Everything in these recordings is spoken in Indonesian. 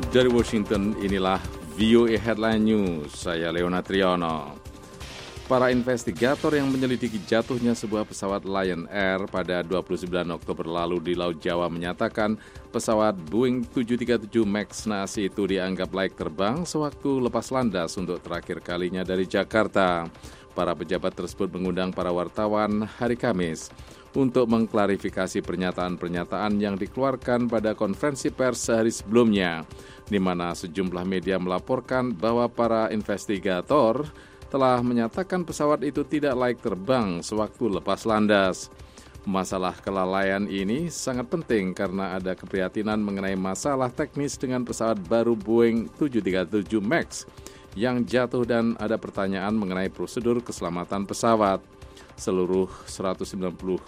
Dari Washington, inilah VOA Headline News. Saya Leona Triyono. Para investigator yang menyelidiki jatuhnya sebuah pesawat Lion Air pada 29 Oktober lalu di Laut Jawa menyatakan pesawat Boeing 737 MAX nasi itu dianggap layak terbang sewaktu lepas landas untuk terakhir kalinya dari Jakarta. Para pejabat tersebut mengundang para wartawan hari Kamis untuk mengklarifikasi pernyataan-pernyataan yang dikeluarkan pada konferensi pers sehari sebelumnya, di mana sejumlah media melaporkan bahwa para investigator telah menyatakan pesawat itu tidak layak terbang sewaktu lepas landas. Masalah kelalaian ini sangat penting karena ada keprihatinan mengenai masalah teknis dengan pesawat baru Boeing 737 MAX yang jatuh dan ada pertanyaan mengenai prosedur keselamatan pesawat. Seluruh 199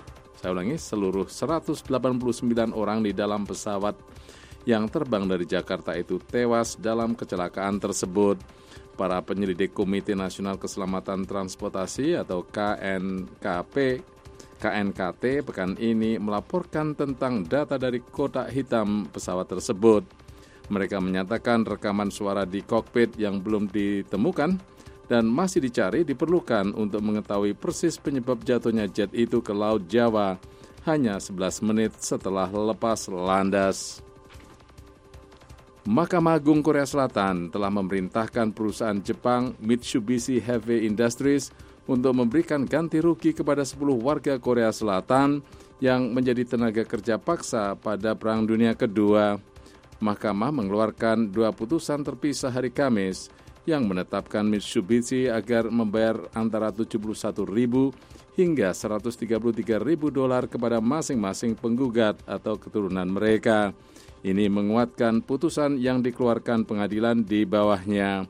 orang di dalam pesawat yang terbang dari Jakarta itu tewas dalam kecelakaan tersebut. Para penyelidik Komite Nasional Keselamatan Transportasi atau KNKT pekan ini melaporkan tentang data dari kotak hitam pesawat tersebut. Mereka menyatakan rekaman suara di kokpit yang belum ditemukan dan masih dicari diperlukan untuk mengetahui persis penyebab jatuhnya jet itu ke Laut Jawa hanya 11 menit setelah lepas landas. Mahkamah Agung Korea Selatan telah memerintahkan perusahaan Jepang Mitsubishi Heavy Industries untuk memberikan ganti rugi kepada 10 warga Korea Selatan yang menjadi tenaga kerja paksa pada Perang Dunia Kedua. Mahkamah mengeluarkan 2 putusan terpisah hari Kamis yang menetapkan Mitsubishi agar membayar antara 71.000 hingga 133.000 dolar kepada masing-masing penggugat atau keturunan mereka. Ini menguatkan putusan yang dikeluarkan pengadilan di bawahnya.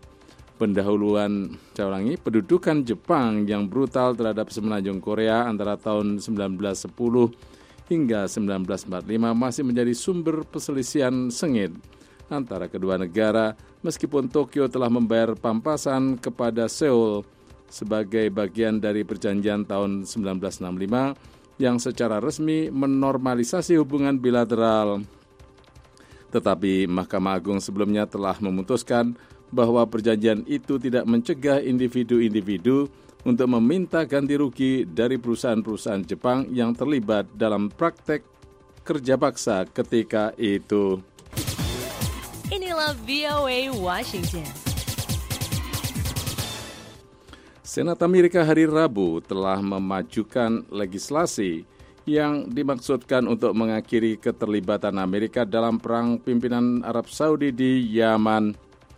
Pendudukan Jepang yang brutal terhadap semenanjung Korea antara tahun 1910 hingga 1945 masih menjadi sumber perselisihan sengit antara kedua negara, meskipun Tokyo telah membayar pampasan kepada Seoul sebagai bagian dari perjanjian tahun 1965 yang secara resmi menormalisasi hubungan bilateral. Tetapi Mahkamah Agung sebelumnya telah memutuskan bahwa perjanjian itu tidak mencegah individu-individu untuk meminta ganti rugi dari perusahaan-perusahaan Jepang yang terlibat dalam praktek kerja paksa ketika itu. Inilah VOA Washington. Senat Amerika hari Rabu telah memajukan legislasi yang dimaksudkan untuk mengakhiri keterlibatan Amerika dalam perang pimpinan Arab Saudi di Yaman.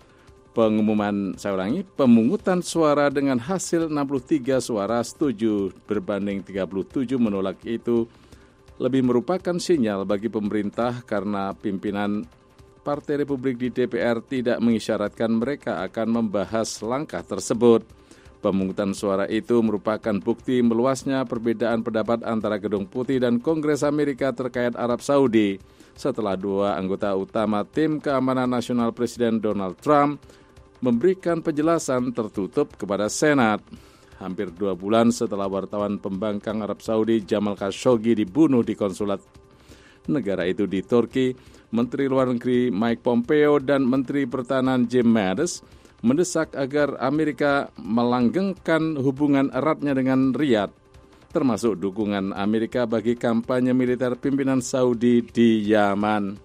Pemungutan suara dengan hasil 63 suara setuju berbanding 37 menolak itu lebih merupakan sinyal bagi pemerintah karena pimpinan Partai Republik di DPR tidak mengisyaratkan mereka akan membahas langkah tersebut. Pemungutan suara itu merupakan bukti meluasnya perbedaan pendapat antara Gedung Putih dan Kongres Amerika terkait Arab Saudi setelah 2 anggota utama tim keamanan nasional Presiden Donald Trump memberikan penjelasan tertutup kepada Senat. Hampir 2 bulan setelah wartawan pembangkang Arab Saudi Jamal Khashoggi dibunuh di konsulat negara itu di Turki, Menteri Luar Negeri Mike Pompeo dan Menteri Pertahanan Jim Mattis mendesak agar Amerika melanggengkan hubungan eratnya dengan Riyadh, termasuk dukungan Amerika bagi kampanye militer pimpinan Saudi di Yaman.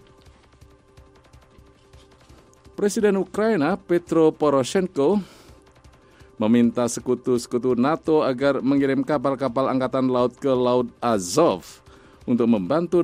Presiden Ukraina Petro Poroshenko meminta sekutu-sekutu NATO agar mengirim kapal-kapal angkatan laut ke Laut Azov untuk membantu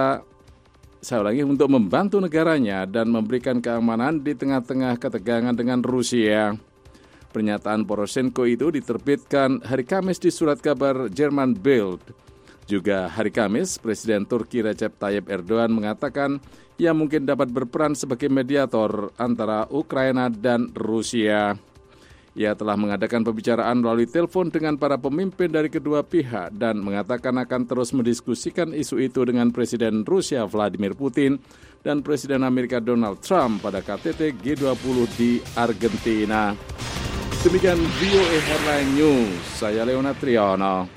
negaranya dan memberikan keamanan di tengah-tengah ketegangan dengan Rusia. Pernyataan Poroshenko itu diterbitkan hari Kamis di surat kabar Jerman Bild. Juga hari Kamis, Presiden Turki Recep Tayyip Erdogan mengatakan ia mungkin dapat berperan sebagai mediator antara Ukraina dan Rusia. Ia telah mengadakan pembicaraan melalui telepon dengan para pemimpin dari kedua pihak dan mengatakan akan terus mendiskusikan isu itu dengan Presiden Rusia Vladimir Putin dan Presiden Amerika Donald Trump pada KTT G20 di Argentina. Demikian VOA Headline News, saya Leona Triyono.